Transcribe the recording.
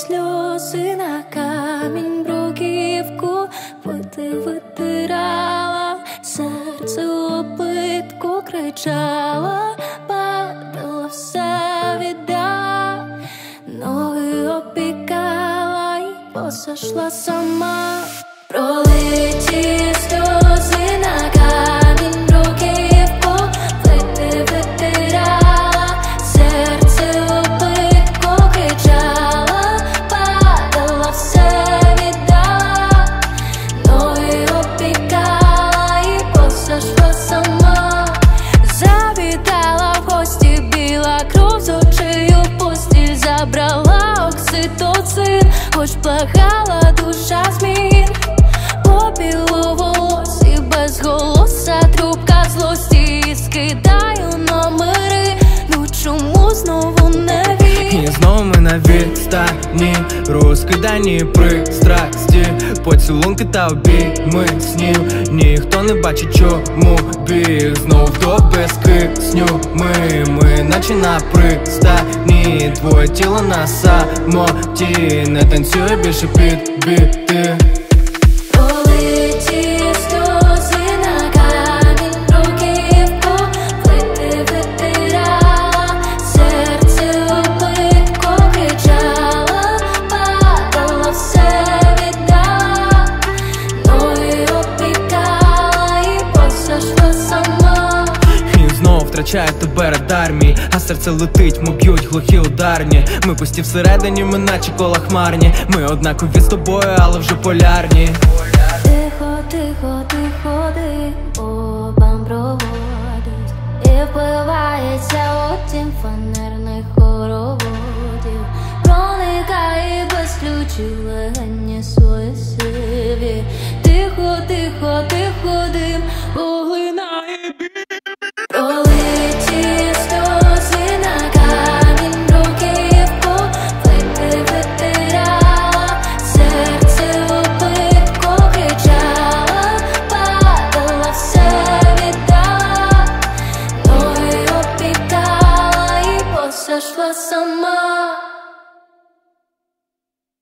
сльози на камінь, бруківку ти витирала, серце опитку кричала, падала, все віддала, ноги опікала і посошла сама. Пролиті сльози на камінь, бруківку ти витирала, серце опитку кричала, падала, все віддала, ноги опікала і посошла сама. Завітала в гості біла кров з очей у постіль, забрала окситоцин, хоч благала душа змін. Попілу волосі без голоса, трубка злості, скидаю номери, ну чому знову не він? І знову ми на відстані, розкидані пристрасті, поцілунки та обійми снів. Ніхто не бачить, чому біль знов до безкисню. Ми наче на пристані, твоє тіло на самоті, не танцює більше під біти. Пролиті сльози на камінь, бруківку ти витирала, серце опитку кричала, падала, все віддала, ноги опікала і посошла сама. І знов втрачаю тебе радармій, а серце летить, мов б'ють глухі ударні. Ми пусті всередині, ми наче кола хмарні, ми однакові з тобою, але вже полярні. Тихо, тихо, ти ходи, обам проводить, і впливається у тім фанерних хороводів, проникає без ключів легені свої сиві. Тихо, тихо, ти ходи,